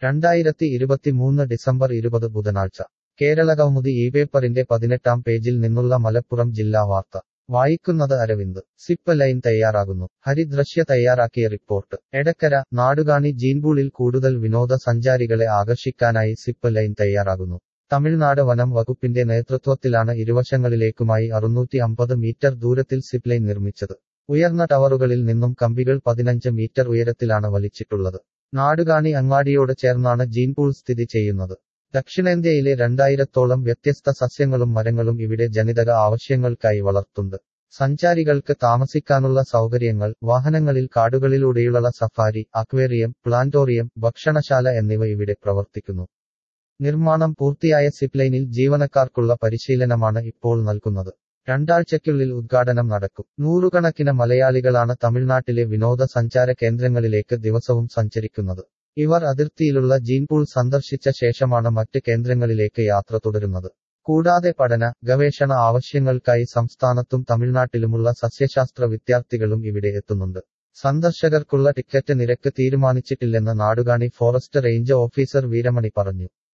2023 December 20 ബുധനാഴ്ച കേരളകൗമുദി ഈ പേപ്പറിന്റെ 18-ാം പേജിൽ നിന്നുള്ള മലപ്പുറം ജില്ലാ വാർത്ത വായിക്കുന്നത് അരവിന്ദ്. Zip line തയ്യാറാകുന്നു. ഹരിദൃശ്യ തയ്യാറാക്കിയ റിപ്പോർട്ട്. എടക്കര. നാടുകാണി ജീൻപൂളിൽ കൂടുതൽ വിനോദ സഞ്ചാരികളെ ആകർഷിക്കാനായി സിപ്പ് ലൈൻ തയ്യാറാകുന്നു. തമിഴ്നാട് വനം വകുപ്പിന്റെ നേതൃത്വത്തിലാണ് ഇരുവശങ്ങളിലേക്കുമായി 650 മീറ്റർ ദൂരത്തിൽ സിപ്പ് ലൈൻ നിർമ്മിച്ചത്. ഉയർന്ന ടവറുകളിൽ നിന്നും കമ്പികൾ 15 മീറ്റർ ഉയരത്തിലാണ് വലിച്ചിട്ടുള്ളത്. നാടുകാണി അങ്ങാടിയോട് ചേർന്നാണ് ജീൻപൂൾ സ്ഥിതി ചെയ്യുന്നത്. ദക്ഷിണേന്ത്യയിലെ 2000-ഓളം വ്യത്യസ്ത സസ്യങ്ങളും മരങ്ങളും ഇവിടെ ജനിതക ആവശ്യങ്ങൾക്കായി വളർത്തുണ്ട്. സഞ്ചാരികൾക്ക് താമസിക്കാനുള്ള സൗകര്യങ്ങൾ, വാഹനങ്ങളിൽ കാടുകളിലൂടെയുള്ള സഫാരി, അക്വേറിയം, പ്ലാന്റോറിയം, ഭക്ഷണശാല എന്നിവ ഇവിടെ പ്രവർത്തിക്കുന്നു. നിർമ്മാണം പൂർത്തിയായ സിപ്പ് ലൈനിൽ ജീവനക്കാർക്കുള്ള പരിശീലനമാണ് ഇപ്പോൾ നൽകുന്നത്. 2 ആഴ്ചയ്ക്കുള്ളിൽ ഉദ്ഘാടനം നടക്കും. നൂറുകണക്കിന് മലയാളികളാണ് തമിഴ്നാട്ടിലെ വിനോദസഞ്ചാര കേന്ദ്രങ്ങളിലേക്ക് ദിവസവും സഞ്ചരിക്കുന്നത്. ഇവർ അതിർത്തിയിലുള്ള ജീൻപൂൾ സന്ദർശിച്ച ശേഷമാണ് മറ്റ് കേന്ദ്രങ്ങളിലേക്ക് യാത്ര തുടരുന്നത്. കൂടാതെ പഠന, ഗവേഷണ ആവശ്യങ്ങൾക്കായി സംസ്ഥാനത്തും തമിഴ്നാട്ടിലുമുള്ള സസ്യശാസ്ത്ര വിദ്യാർത്ഥികളും ഇവിടെ എത്തുന്നുണ്ട്. സന്ദർശകർക്കുള്ള ടിക്കറ്റ് നിരക്ക് തീരുമാനിച്ചിട്ടില്ലെന്ന് Nadukani forest range officer Veeramani പറഞ്ഞു.